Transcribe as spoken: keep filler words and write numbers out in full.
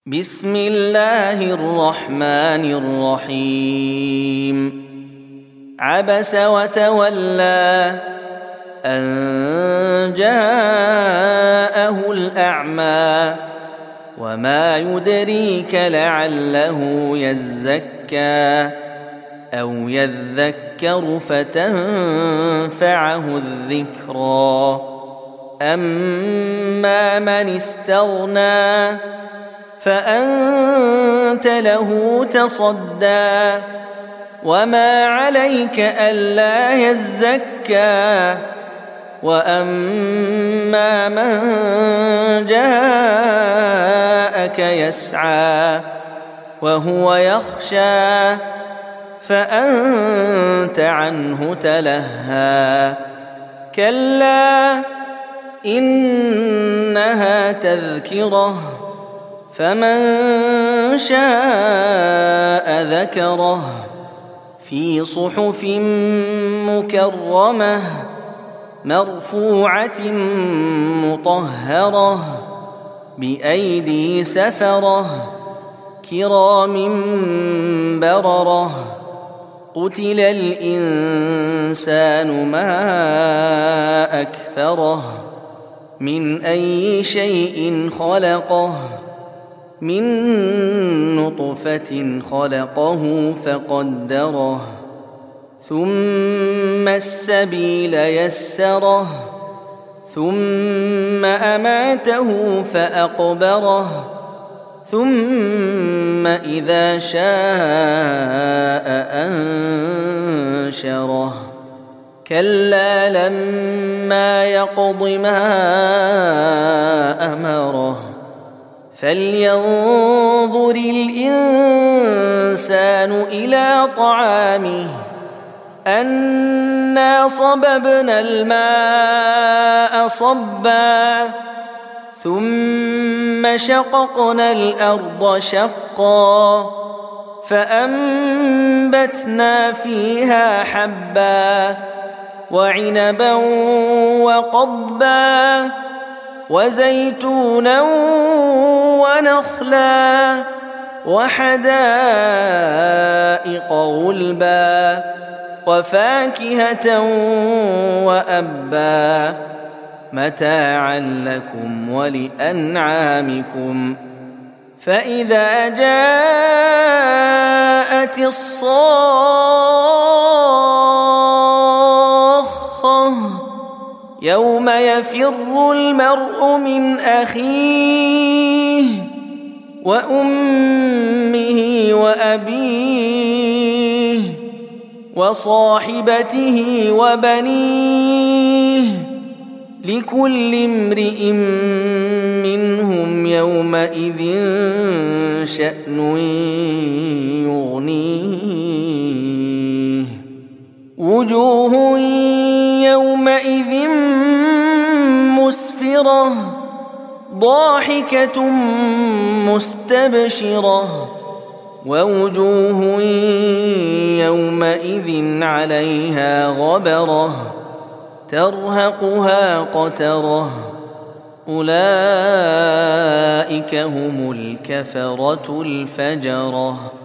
بسم الله الرحمن الرحيم عبس وتولى أن جاءه الأعمى وما يدريك لعله يزكى أو يذكر فتنفعه الذكرى أما من استغنى فأنت له تصدى وما عليك ألا يزكى وأما من جاءك يسعى وهو يخشى فأنت عنه تلهى كلا إنها تذكرة فمن شاء ذكره في صحف مكرمة مرفوعة مطهرة بأيدي سفرة كرام بررة قتل الإنسان ما أكفره من أي شيء خلقه من نطفة خلقه فقدره ثم السبيل يسره ثم أماته فأقبره ثم إذا شاء أنشره كلا لما يقض ما أمره فلينظر الإنسان إلى طعامه أنا صببنا الماء صبا ثم شققنا الأرض شقا فأنبتنا فيها حبا وعنبا وقضبا وزيتونا ونخلا وحدائق غلبا وفاكهة وأبا متاعا لكم ولأنعامكم فإذا جاءت الصاخة يوم يفر المرء من أخيه وأمه وأبيه وصاحبته وبنيه لكل امرئ منهم يومئذ شأن يغنيه وجوه يومئذ مسفرة ضاحكة مستبشرة ووجوه يومئذ عليها غبرة ترهقها قترة أولئك هم الكفرة الفجرة.